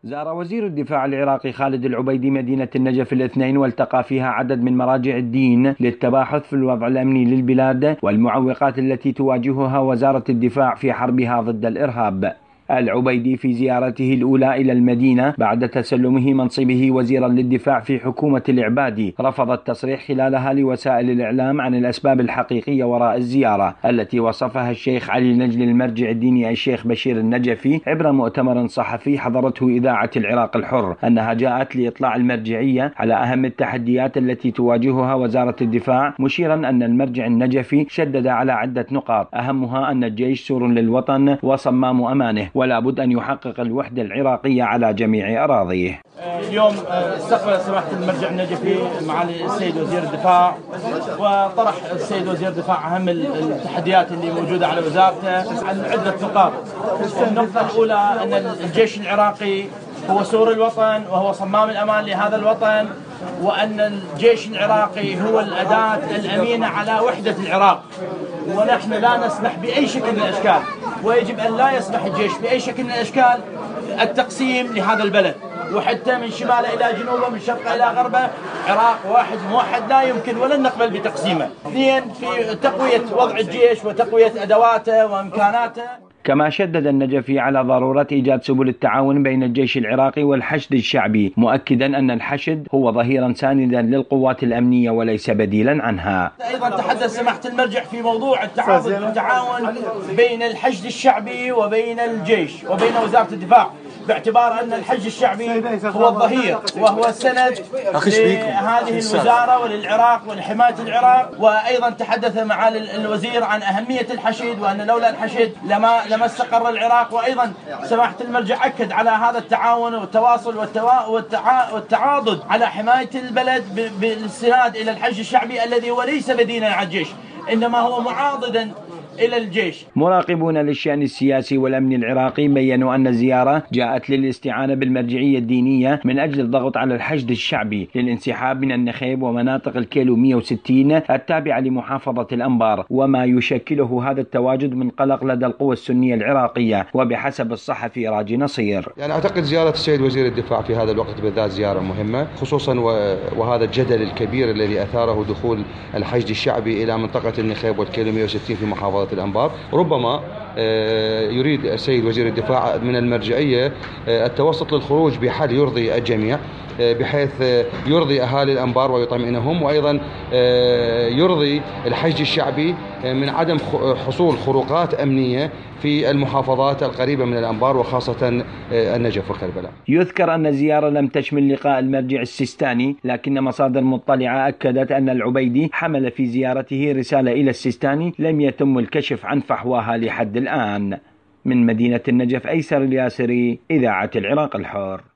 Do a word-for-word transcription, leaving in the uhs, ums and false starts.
زار وزير الدفاع العراقي خالد العبيدي مدينة النجف الاثنين، والتقى فيها عدد من مراجع الدين للتباحث في الوضع الأمني للبلاد والمعوقات التي تواجهها وزارة الدفاع في حربها ضد الإرهاب. العبيدي في زيارته الأولى إلى المدينة بعد تسلمه منصبه وزيرا للدفاع في حكومة العبادي رفض التصريح خلالها لوسائل الإعلام عن الأسباب الحقيقية وراء الزيارة التي وصفها الشيخ علي نجل المرجع الديني الشيخ بشير النجفي عبر مؤتمر صحفي حضرته إذاعة العراق الحر أنها جاءت لإطلاع المرجعية على أهم التحديات التي تواجهها وزارة الدفاع، مشيرا أن المرجع النجفي شدد على عدة نقاط أهمها أن الجيش سور للوطن وصمام أمانه ولا بد أن يحقق الوحدة العراقية على جميع أراضيه. اليوم استقبل سماحة المرجع النجفي معالي السيد وزير الدفاع، وطرح السيد وزير الدفاع أهم التحديات اللي موجودة على وزارته عن عدة نقاط. النقطة الأولى أن الجيش العراقي هو سور الوطن وهو صمام الأمان لهذا الوطن، وأن الجيش العراقي هو الأداة الأمينة على وحدة العراق، ونحن لا نسمح بأي شكل من الأشكال، ويجب أن لا يسمح الجيش بأي شكل من الأشكال التقسيم لهذا البلد، وحتى من شماله إلى جنوبه من شرقه إلى غربه عراق واحد موحد لا يمكن ولن نقبل بتقسيمه. اثنين، في تقوية وضع الجيش وتقوية أدواته وإمكاناته. كما شدد النجفي على ضرورة إيجاد سبل التعاون بين الجيش العراقي والحشد الشعبي، مؤكدا أن الحشد هو ظهيرا ساندا للقوات الأمنية وليس بديلا عنها. أيضا تحدث سماحة المرجع في موضوع التعاون بين الحشد الشعبي وبين الجيش وبين وزارة الدفاع، باعتبار أن الحشد الشعبي هو الظهير وهو السند لهذه الوزارة وللعراق ولحماية العراق. وأيضا تحدث معالي الوزير عن أهمية الحشد، وأن لولا الحشد لما لما استقر العراق. وأيضا سماحة المرجع أكد على هذا التعاون والتواصل والتوا... والتع... والتعاضد على حماية البلد بالاستناد إلى الحشد الشعبي الذي هو ليس بديلا عن الجيش، إنما هو معاضدا إلى الجيش. مراقبون للشأن السياسي والأمن العراقي بيّنوا أن الزيارة جاءت للاستعانة بالمرجعية الدينية من أجل الضغط على الحشد الشعبي للانسحاب من النخيب ومناطق الكيلو مئة وستين التابعة لمحافظة الأنبار، وما يشكله هذا التواجد من قلق لدى القوى السنية العراقية، وبحسب الصحفي راجي نصير. يعني أعتقد زيارة السيد وزير الدفاع في هذا الوقت بالذات زيارة مهمة، خصوصا وهذا الجدل الكبير الذي أثاره دخول الحشد الشعبي إلى منطقة النخيب والكيلو مئة وستين في محافظة الأنبار. ربما يريد السيد وزير الدفاع من المرجعية التوسط للخروج بحل يرضي الجميع، بحيث يرضي أهالي الأنبار ويطمئنهم، وأيضا يرضي الحشد الشعبي من عدم حصول خروقات أمنية في المحافظات القريبة من الأنبار وخاصة النجف وكربلاء. يذكر أن الزيارة لم تشمل لقاء المرجع السيستاني، لكن مصادر مطلعة أكدت أن العبيدي حمل في زيارته رسالة إلى السيستاني لم يتم الكشف عن فحواها لحد الآن. من مدينة النجف، أيسر الياسري، إذاعة العراق الحر.